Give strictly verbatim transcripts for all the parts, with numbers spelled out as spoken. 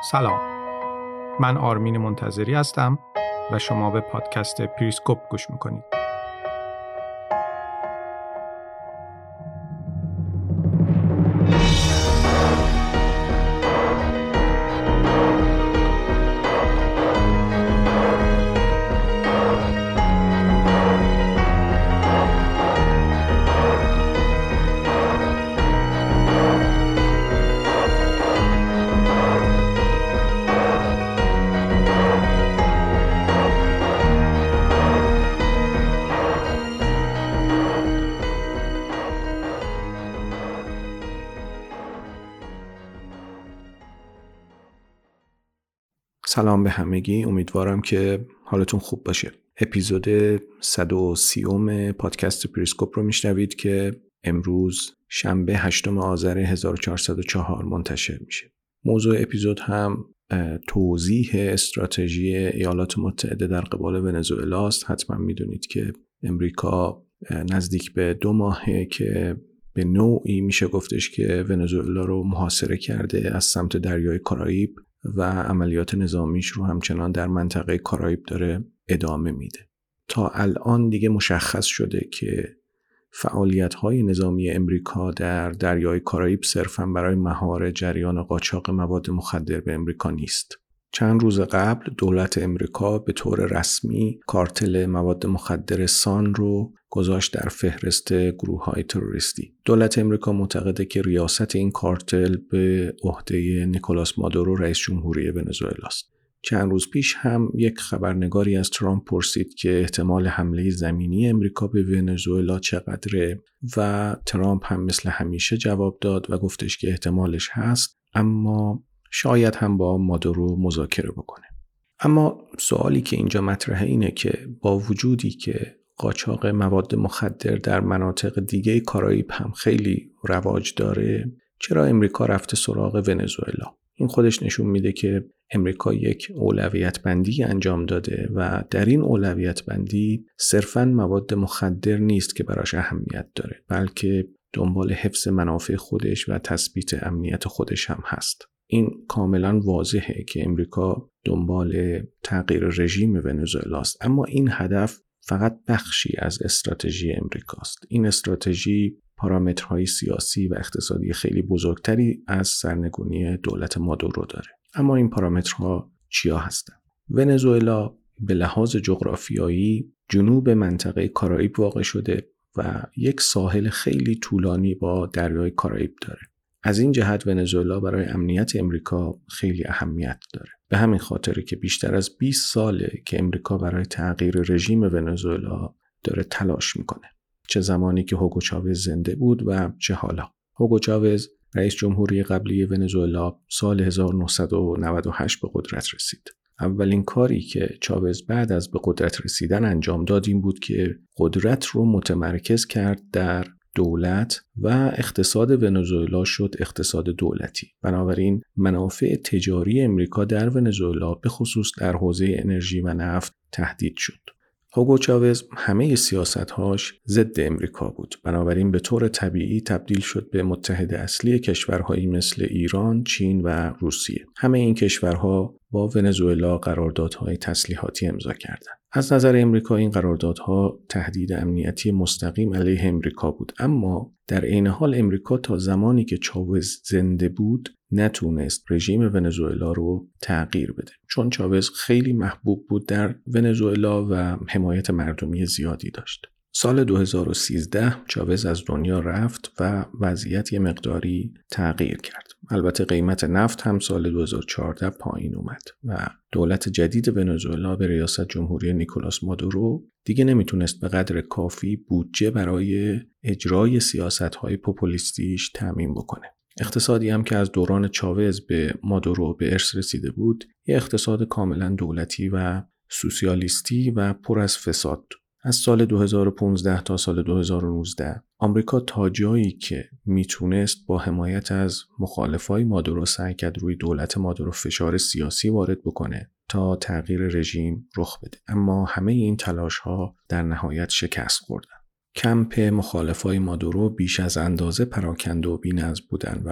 سلام، من آرمین منتظری هستم و شما به پادکست پریسکوپ گوش میکنید. سلام به همگی، امیدوارم که حالتون خوب باشه. اپیزود صد و سی پادکست پریسکوپ رو میشنوید که امروز شنبه هشتم آذر هزار و چهارصد و چهار منتشر میشه. موضوع اپیزود هم توضیح استراتژی ایالات متحده در قبال ونزوئلا است. حتما میدونید که امریکا نزدیک به دو ماهه که به نوعی میشه گفتش که ونزوئلا رو محاصره کرده از سمت دریای کارائیب و عملیات نظامیش رو همچنان در منطقه کارائیب داره ادامه میده. تا الان دیگه مشخص شده که فعالیت‌های نظامی امریکا در دریای کارائیب صرفاً برای مهار جریان قاچاق مواد مخدر به امریکا نیست. چند روز قبل دولت امریکا به طور رسمی کارتل مواد مخدر سان رو گذاشت در فهرست گروه‌های تروریستی. دولت امریکا معتقده که ریاست این کارتل به عهده نیکولاس مادورو رئیس جمهوری ونزوئلا است. چند روز پیش هم یک خبرنگاری از ترامپ پرسید که احتمال حمله زمینی امریکا به ونزوئلا چقدره و ترامپ هم مثل همیشه جواب داد و گفتش که احتمالش هست، اما شاید هم با مادورو مذاکره بکنه. اما سوالی که اینجا مطرحه اینه که با وجودی که قاچاق مواد مخدر در مناطق دیگه کارائیب هم خیلی رواج داره، چرا امریکا رفته سراغ ونزوئلا؟ این خودش نشون میده که امریکا یک اولویت بندی انجام داده و در این اولویت بندی صرفاً مواد مخدر نیست که براش اهمیت داره، بلکه دنبال حفظ منافع خودش و تثبیت امنیت خودش هم هست. این کاملا واضحه که امریکا دنبال تغییر رژیم ونزوئلا است، اما این هدف فقط بخشی از استراتژی امریکاست. این استراتژی پارامترهای سیاسی و اقتصادی خیلی بزرگتری از سرنگونی دولت مادورو داره. اما این پارامترها چیا هستند؟ ونزوئلا به لحاظ جغرافیایی جنوب منطقه کارائیب واقع شده و یک ساحل خیلی طولانی با دریای کارائیب داره. از این جهت ونزوئلا برای امنیت امریکا خیلی اهمیت داره. به همین خاطره که بیشتر از بیست ساله که امریکا برای تغییر رژیم ونزوئلا داره تلاش میکنه. چه زمانی که هوگو چاوز زنده بود و چه حالا. هوگو چاوز رئیس جمهوری قبلی ونزوئلا سال هزار و نهصد و نود و هشت به قدرت رسید. اولین کاری که چاوز بعد از به قدرت رسیدن انجام داد این بود که قدرت رو متمرکز کرد در دولت و اقتصاد ونزوئلا شد اقتصاد دولتی. بنابراین منافع تجاری امریکا در ونزوئلا به خصوص در حوزه انرژی و نفت تهدید شد. هوگو چاوز همه سیاست‌هاش ضد امریکا بود. بنابراین به طور طبیعی تبدیل شد به متحد اصلی کشورهایی مثل ایران، چین و روسیه. همه این کشورها با ونزوئلا قراردادهای تسلیحاتی امضا کردند. از نظر امریکا این قراردادها تهدید امنیتی مستقیم علیه امریکا بود، اما در عین حال امریکا تا زمانی که چاوز زنده بود نتونست رژیم ونزوئلا رو تغییر بده، چون چاوز خیلی محبوب بود در ونزوئلا و حمایت مردمی زیادی داشت. سال دو هزار و سیزده چاوز از دنیا رفت و وضعیت یه مقداری تغییر کرد. البته قیمت نفت هم سال دو هزار و چهارده پایین اومد و دولت جدید ونزوئلا به ریاست جمهوری نیکولاس مادورو دیگه نمیتونست به قدر کافی بودجه برای اجرای سیاست‌های پوپولیستیش تامین بکنه. اقتصادی هم که از دوران چاوز به مادورو به ارث رسیده بود، یه اقتصاد کاملا دولتی و سوسیالیستی و پر از فساد. از سال دو هزار و پانزده تا سال دو هزار و نوزده آمریکا تا جایی که میتونست با حمایت از مخالفای مادورو سعی کرد روی دولت مادورو فشار سیاسی وارد بکنه تا تغییر رژیم رخ بده، اما همه این تلاش‌ها در نهایت شکست خوردن. کمپ مخالفای مادورو بیش از اندازه پراکنده و بی‌نظم بودن و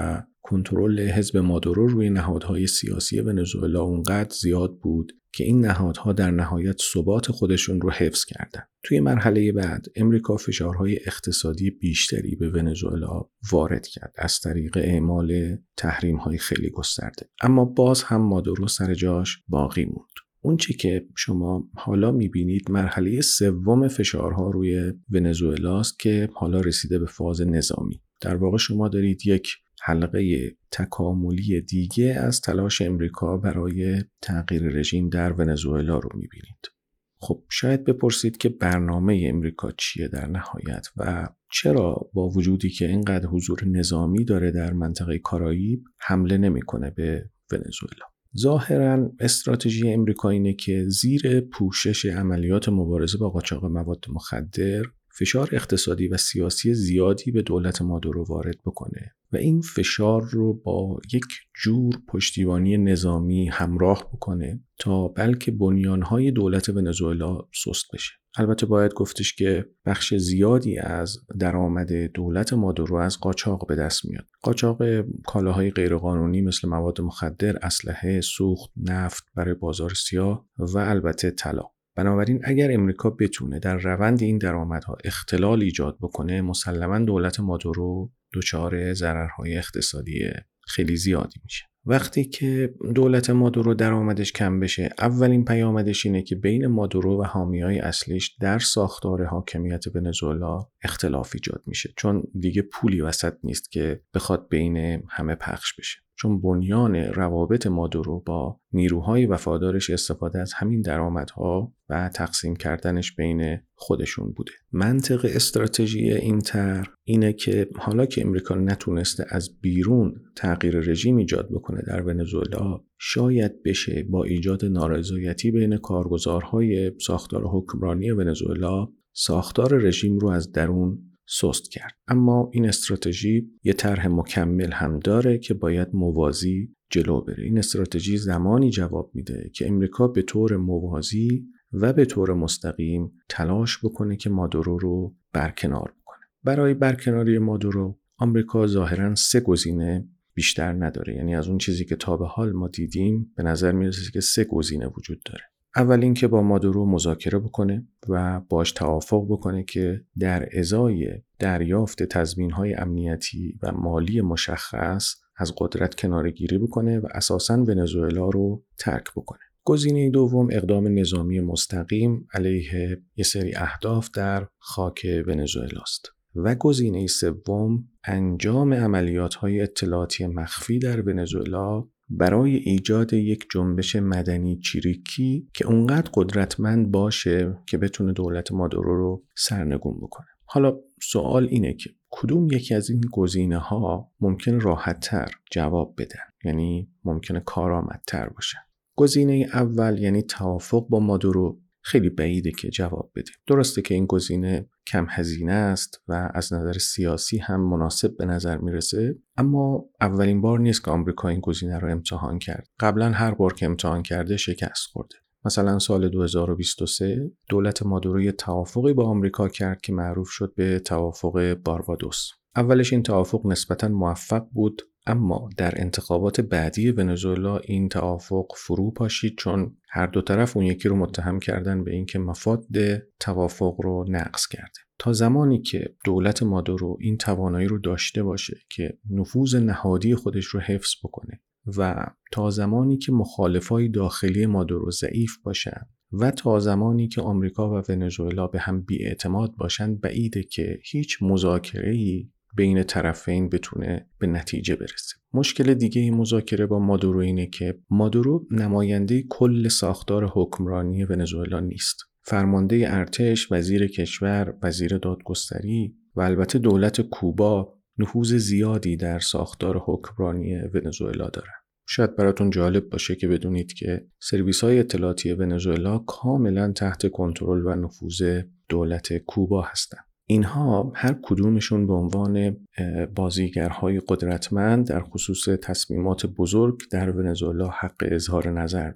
کنترل حزب مادورو روی نهادهای سیاسی ونزوئلا اونقدر زیاد بود که این نهادها در نهایت ثبات خودشون رو حفظ کردن. توی مرحله بعد امریکا فشارهای اقتصادی بیشتری به ونزوئلا وارد کرد از طریق اعمال تحریم‌های خیلی گسترده. اما باز هم مادورو سر جاش باقی موند. اون چی که شما حالا میبینید مرحله سوم فشارها روی ونزوئلاست که حالا رسیده به فاز نظامی. در واقع شما دارید یک حلقه تکاملی دیگه از تلاش امریکا برای تغییر رژیم در ونزوئلا رو میبینید. خب شاید بپرسید که برنامه امریکا چیه در نهایت و چرا با وجودی که اینقدر حضور نظامی داره در منطقه کارائیب حمله نمیکنه به ونزوئلا. ظاهراً استراتژی امریکا اینه که زیر پوشش عملیات مبارزه با قاچاق مواد مخدر فشار اقتصادی و سیاسی زیادی به دولت مادورو وارد بکنه و این فشار رو با یک جور پشتیبانی نظامی همراه بکنه تا بلکه بنیانهای دولت ونزوئلا سست بشه. البته باید گفتش که بخش زیادی از درآمد دولت مادورو از قاچاق به دست میاد. قاچاق کالاهای غیرقانونی مثل مواد مخدر، اسلحه، سوخت، نفت برای بازار سیاه و البته طلا. بنابراین اگر امریکا بتونه در روند این درآمدها اختلال ایجاد بکنه، مسلماً دولت مادورو دچار ضررهای اقتصادی خیلی زیادی میشه. وقتی که دولت مادورو درآمدش کم بشه، اولین پیامدش اینه که بین مادورو و حامیای اصلیش در ساختار حاکمیت ونزوئلا اختلاف ایجاد میشه، چون دیگه پولی وسط نیست که بخواد بین همه پخش بشه. چون بنیان روابط مادورو با نیروهای وفادارش استفاده از همین درآمدها و تقسیم کردنش بین خودشون بوده. منطق استراتژی این طرح اینه که حالا که امریکا نتونسته از بیرون تغییر رژیم ایجاد بکنه در ونزوئلا، شاید بشه با ایجاد نارضایتی بین کارگزارهای ساختار حکمرانی ونزوئلا ساختار رژیم رو از درون سست کرد. اما این استراتژی یه طرح مکمل هم داره که باید موازی جلو بره. این استراتژی زمانی جواب میده که امریکا به طور موازی و به طور مستقیم تلاش بکنه که مادورو رو برکنار بکنه. برای برکناری مادورو آمریکا ظاهراً سه گزینه بیشتر نداره. یعنی از اون چیزی که تا به حال ما دیدیم به نظر میرسه که سه گزینه وجود داره. اول این که با مادورو مذاکره بکنه و باش توافق بکنه که در ازای دریافت تضمین‌های امنیتی و مالی مشخص از قدرت کناره‌گیری بکنه و اساساً ونزوئلا رو ترک بکنه. گزینه دوم اقدام نظامی مستقیم علیه یه سری اهداف در خاک ونزوئلاست. و گزینه سوم انجام عملیات‌های اطلاعاتی مخفی در ونزوئلا برای ایجاد یک جنبش مدنی چریکی که اونقدر قدرتمند باشه که بتونه دولت مادورو رو سرنگون بکنه. حالا سوال اینه که کدوم یکی از این گزینه‌ها ممکن راحت‌تر جواب بدن، یعنی ممکنه کارآمدتر باشن. گزینه اول یعنی توافق با مادورو خیلی بعیده که جواب بده. درسته که این گزینه کم هزینه است و از نظر سیاسی هم مناسب به نظر میرسه، اما اولین بار نیست که آمریکا این گزینه رو امتحان کرد. قبلا هر بار که امتحان کرده شکست خورده. مثلا سال دو هزار و بیست و سه دولت مادورو یه توافقی با آمریکا کرد که معروف شد به توافق باربادوس. اولش این توافق نسبتاً موفق بود، اما در انتخابات بعدی ونزوئلا این توافق فرو پاشید، چون هر دو طرف اون یکی رو متهم کردن به اینکه مفاد توافق رو نقض کرده. تا زمانی که دولت مادورو این توانایی رو داشته باشه که نفوذ نهادی خودش رو حفظ بکنه و تا زمانی که مخالفای داخلی مادورو ضعیف باشن و تا زمانی که آمریکا و ونزوئلا به هم بی‌اعتماد باشن، بعیده که هیچ مذاکره‌ای بین طرفین بتونه به نتیجه برسه. مشکل دیگه این مذاکره با مادورو اینه که مادورو نماینده کل ساختار حکمرانی ونزوئلا نیست. فرمانده ارتش، وزیر کشور، وزیر دادگستری و البته دولت کوبا نفوذ زیادی در ساختار حکمرانی ونزوئلا دارن. شاید براتون جالب باشه که بدونید که سرویس‌های اطلاعاتی ونزوئلا کاملا تحت کنترل و نفوذ دولت کوبا هستن. اینها هر کدومشون به عنوان بازیگرهای قدرتمند در خصوص تصمیمات بزرگ در ونزوئلا حق اظهار نظر دارن.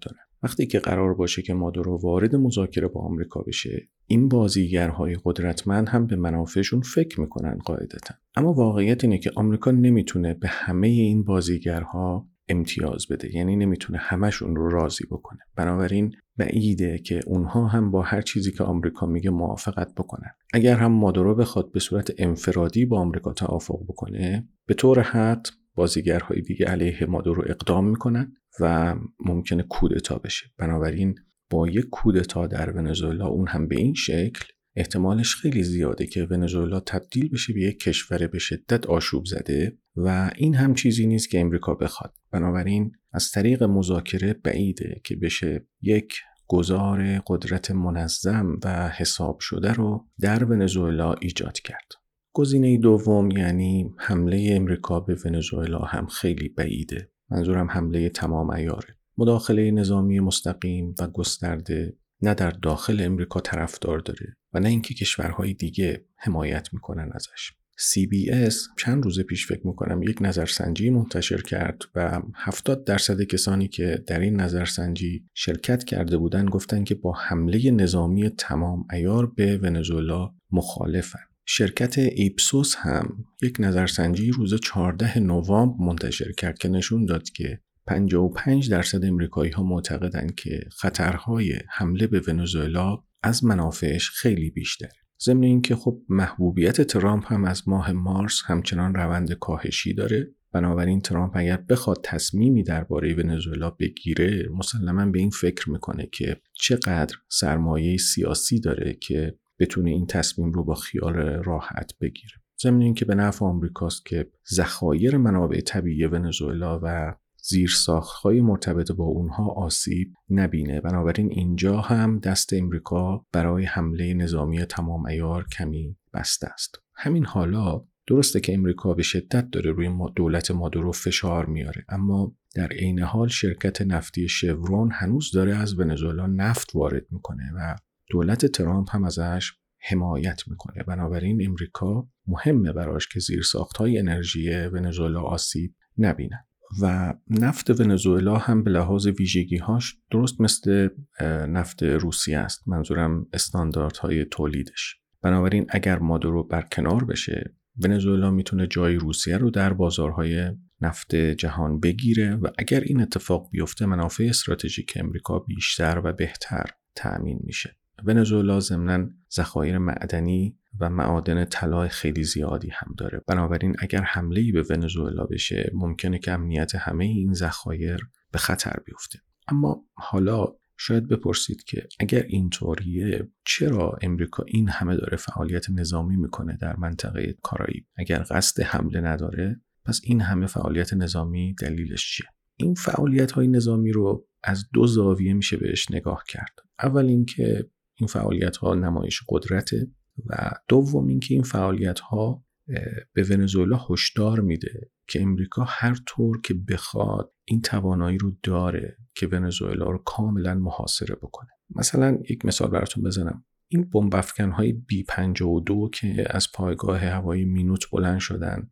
وقتی که قرار باشه که مادورو وارد مذاکره با آمریکا بشه، این بازیگرهای قدرتمند هم به منافعشون فکر میکنن قاعدتا. اما واقعیت اینه که آمریکا نمیتونه به همه این بازیگرها امتیاز بده، یعنی نمیتونه همشون رو راضی بکنه. بنابراین بعیده که اونها هم با هر چیزی که آمریکا میگه موافقت بکنن. اگر هم مادورو بخواد به صورت انفرادی با آمریکا توافق بکنه، به طور حد بازیگرهای دیگه علیه مادورو اقدام میکنن و ممکنه کودتا بشه. بنابراین با یک کودتا در ونزوئلا، اون هم به این شکل، احتمالش خیلی زیاده که ونزوئلا تبدیل بشه به یک کشور به شدت آشوب زده و این هم چیزی نیست که امریکا بخواد. بنابراین از طریق مذاکره بعیده که بشه یک گذار قدرت منظم و حساب شده رو در ونزوئلا ایجاد کرد. گزینه دوم یعنی حمله امریکا به ونزوئلا هم خیلی بعیده. منظورم حمله تمام عیاره. مداخله نظامی مستقیم و گسترده نه در داخل امریکا طرفدار داره و نه اینکه کشورهای دیگه حمایت میکنن ازش. سی بی اس چند روز پیش فکر میکنم یک نظرسنجی منتشر کرد و هفتاد درصد کسانی که در این نظرسنجی شرکت کرده بودن گفتن که با حمله نظامی تمام عیار به ونزوئلا مخالفن. شرکت ایپسوس هم یک نظرسنجی روز چهاردهم نوامبر منتشر کرد که نشون داد که پنجاه و پنج درصد امریکایی ها معتقدند که خطرهای حمله به ونزوئلا از منافعش خیلی بیشتره. ضمن اینکه خب محبوبیت ترامپ هم از ماه مارس همچنان روند کاهشی داره. بنابراین ترامپ اگر بخواد تصمیمی درباره ونزوئلا بگیره، مسلماً به این فکر میکنه که چقدر سرمایه سیاسی داره که بتونه این تصمیم رو با خیال راحت بگیره. ضمن اینکه به نفع آمریکاست که ذخایر منابع طبیعی ونزوئلا و زیرساخت‌های مرتبط با اونها آسیب نبینه. بنابراین اینجا هم دست امریکا برای حمله نظامی تمام عیار کمی بسته است. همین حالا درسته که امریکا به شدت داره روی دولت مادورو فشار میاره، اما در عین حال شرکت نفتی شورون هنوز داره از ونزوئلا نفت وارد میکنه و دولت ترامپ هم ازش حمایت میکنه. بنابراین امریکا مهمه براش که زیرساخت‌های انرژی ونزوئلا آسیب نبینه. و نفت ونزوئلا هم به لحاظ ویژگی‌هاش درست مثل نفت روسیه است. منظورم استانداردهای تولیدش. بنابراین اگر مادورو برکنار بشه، ونزوئلا میتونه جای روسیه رو در بازارهای نفت جهان بگیره و اگر این اتفاق بیفته منافع استراتژیک امریکا بیشتر و بهتر تأمین میشه. ونزوئلا ضمناً ذخایر معدنی و معادن طلا خیلی زیادی هم داره. بنابراین اگر حمله‌ای به ونزوئلا بشه، ممکنه که امنیت همه این ذخایر به خطر بیفته. اما حالا شاید بپرسید که اگر اینطوریه، چرا امریکا این همه داره فعالیت نظامی میکنه در منطقه کارائیب؟ اگر قصد حمله نداره، پس این همه فعالیت نظامی دلیلش چیه؟ این فعالیت‌های نظامی رو از دو زاویه میشه بهش نگاه کرد. اول اینکه این فعالیت‌ها نمایش قدرته و دوم اینکه این فعالیت‌ها به ونزوئلا هشدار میده که امریکا هر طور که بخواد این توانایی رو داره که ونزوئلا رو کاملا محاصره بکنه. مثلا یک مثال براتون بزنم. این بمب افکن‌های بی پنجاه و دو که از پایگاه هوایی مینوت بلند شدن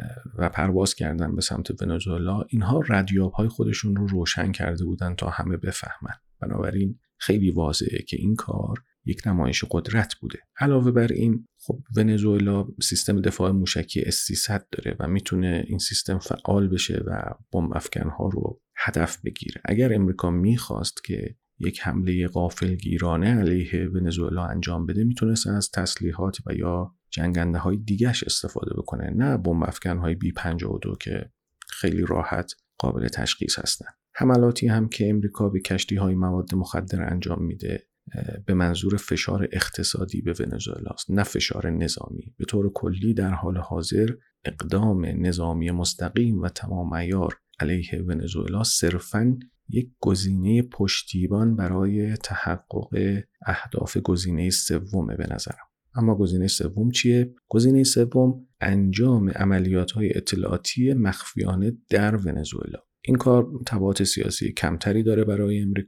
و پرواز کردن به سمت ونزوئلا، اینها رادیوهای خودشون رو روشن کرده بودن تا همه بفهمن. بنابراین خیلی واضحه که این کار یک نمایش قدرت بوده. علاوه بر این، خب ونزوئلا سیستم دفاع موشکی اس سیصد داره و میتونه این سیستم فعال بشه و بمب افکن‌ها رو هدف بگیره. اگر امریکا میخواست که یک حمله غافلگیرانه علیه ونزوئلا انجام بده، میتونست از تسلیحات و یا جنگنده‌های دیگه‌اش استفاده بکنه، نه بمب افکن‌های بی پنجاه و دو که خیلی راحت قابل تشخیص هستن. حملاتی هم که امریکا به کشتی‌های مواد مخدر انجام میده به منظور فشار اقتصادی به ونزوئلا است، نه فشار نظامی. به طور کلی در حال حاضر اقدام نظامی مستقیم و تمام عیار علیه ونزوئلا صرفاً یک گزینه پشتیبان برای تحقق اهداف گزینه سومه به نظرم. اما گزینه سوم چیه؟ گزینه سوم انجام عملیات‌های اطلاعاتی مخفیانه در ونزوئلا. این کار تبعات سیاسی کمتری داره برای امریکا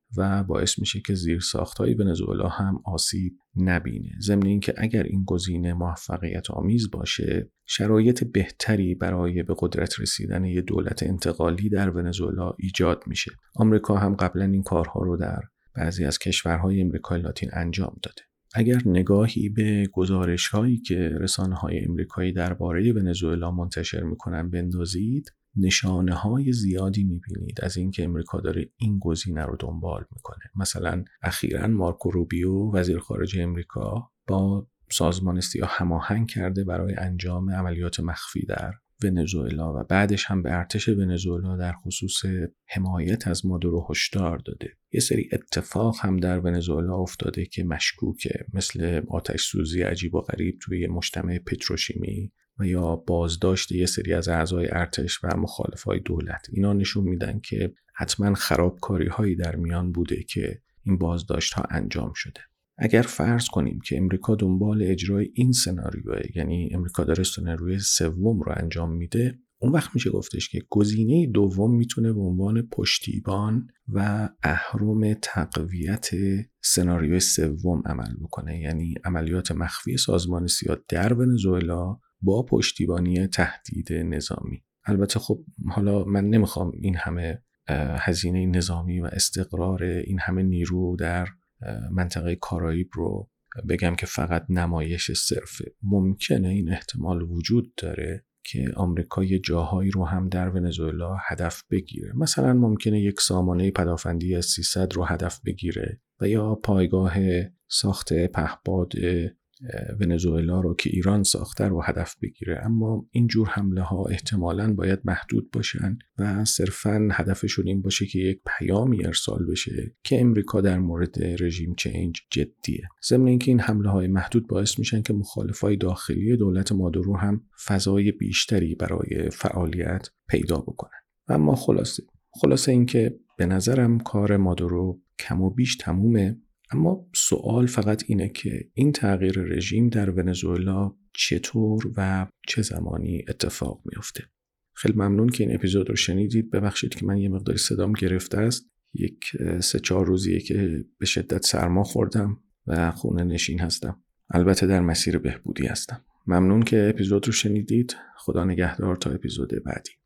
و باعث میشه که زیرساخت‌های ونزوئلا هم آسیب نبینه. ضمن اینکه اگر این گزینه موفقیت آمیز باشه، شرایط بهتری برای به قدرت رسیدن یک دولت انتقالی در ونزوئلا ایجاد میشه. آمریکا هم قبلا این کارها رو در بعضی از کشورهای امریکای لاتین انجام داده. اگر نگاهی به گزارش‌هایی که رسانه‌های امریکایی درباره ونزوئلا منتشر می‌کنن بندازید، نشانه‌های زیادی می‌بینید از اینکه امریکا داره این گزینه رو دنبال می‌کنه. مثلا اخیراً مارکو روبیو وزیر خارجه امریکا با سازمان سیاه هماهنگ کرده برای انجام عملیات مخفی در ونزوئلا و بعدش هم به ارتش ونزوئلا در خصوص حمایت از مادورو هشدار داده. یه سری اتفاق هم در ونزوئلا افتاده که مشکوکه، مثل آتش سوزی عجیب و غریب توی مجتمع پتروشیمی و یا بازداشت یه سری از اعضای ارتش و مخالفای دولت. اینا نشون میدن که حتما خرابکاری هایی در میان بوده که این بازداشت ها انجام شده. اگر فرض کنیم که امریکا دنبال اجرای این سناریوه، یعنی امریکا داره سناریوی سوم رو انجام میده، اون وقت میشه گفتش که گزینه دوم میتونه به عنوان پشتیبان و اهرم تقویت سناریوی سوم عمل بکنه، یعنی عملیات مخفی سازمان سیاه در ونزوئلا با پشتیبانی تهدید نظامی. البته خب حالا من نمیخوام این همه هزینه نظامی و استقرار این همه نیرو در منطقه کارائیب رو بگم که فقط نمایش صرفه. ممکنه این احتمال وجود داره که آمریکا یه جاهایی رو هم در ونزوئلا هدف بگیره. مثلا ممکنه یک سامانه پدافندی اس سیصد رو هدف بگیره و یا پایگاه ساخت پهپاد ونزوئلا رو که ایران ساخته رو هدف بگیره. اما این جور حمله ها احتمالاً باید محدود باشن و صرفاً هدفشون این باشه که یک پیامی ارسال بشه که امریکا در مورد رژیم چنج جدیه. ضمن اینکه این حمله های محدود باعث میشن که مخالفای داخلی دولت مادورو هم فضای بیشتری برای فعالیت پیدا بکنن. اما خلاصه خلاصه اینکه به نظرم کار مادورو کم و بیش تمومه. اما سوال فقط اینه که این تغییر رژیم در ونزوئلا چطور و چه زمانی اتفاق میفته. خیلی ممنون که این اپیزود رو شنیدید. ببخشید که من یه مقداری صدام گرفته است. یک سه چهار روزیه که به شدت سرما خوردم و خونه نشین هستم. البته در مسیر بهبودی هستم. ممنون که اپیزود رو شنیدید. خدا نگهدار تا اپیزود بعدی.